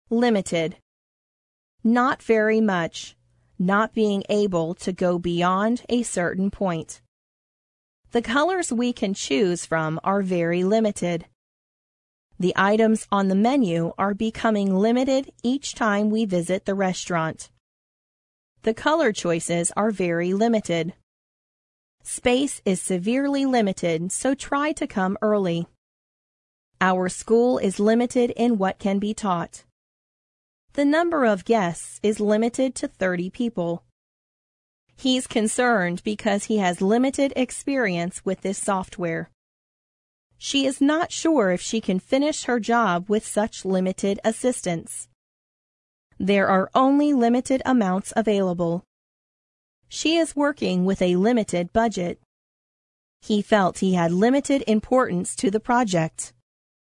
Limited. Not very much, not being able to go beyond a certain point. The colors we can choose from are very limited. The items on the menu are becoming limited each time we visit the restaurant. The color choices are very limited. Space is severely limited, so try to come early. Our school is limited in what can be taught. The number of guests is limited to 30 people. He's concerned because he has limited experience with this software. She is not sure if she can finish her job with such limited assistance. There are only limited amounts available. She is working with a limited budget. He felt he had limited importance to the project.